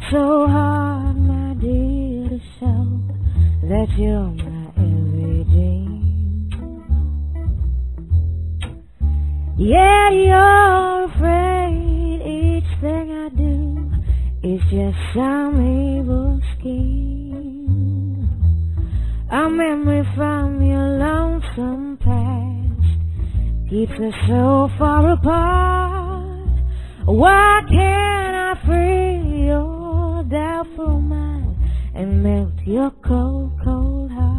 so hard, my dear, to show that you're my everything. Yeah, you're afraid each thing I do is just some evil scheme. A memory from your lonesome past keeps us so far apart. Why can't I free your doubtful mind and melt your cold, cold heart?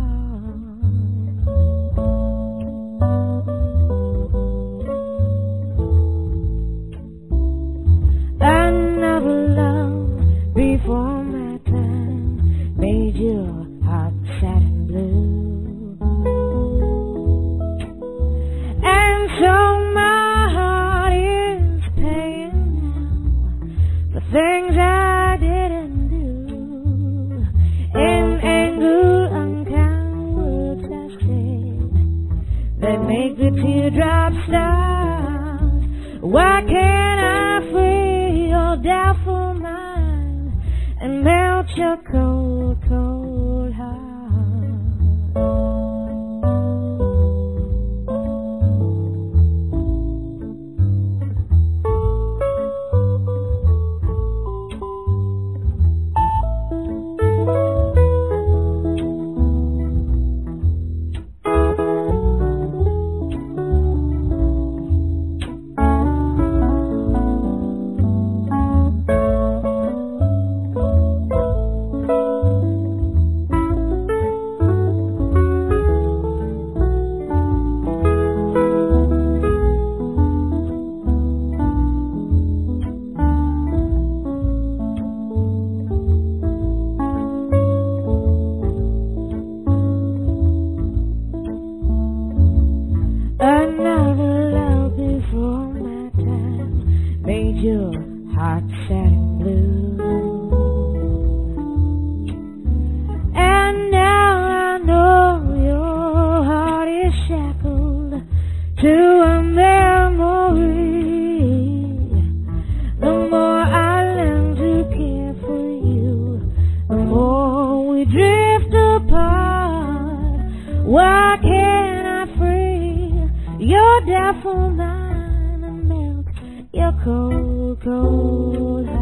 Another love before my time made your heart sad and blue, and so my heart is paying now for things I didn't do. In anger, unkind words I said that make the teardrops start. Why can't I free your doubtful mind and melt your cold, cold heart? Another love before my time made your heart sad and blue, and now I know your heart is shackled to a memory. The more I learn to care for you, the more we drift apart. Why can't I free your doubtful mind and melt your cold, cold heart?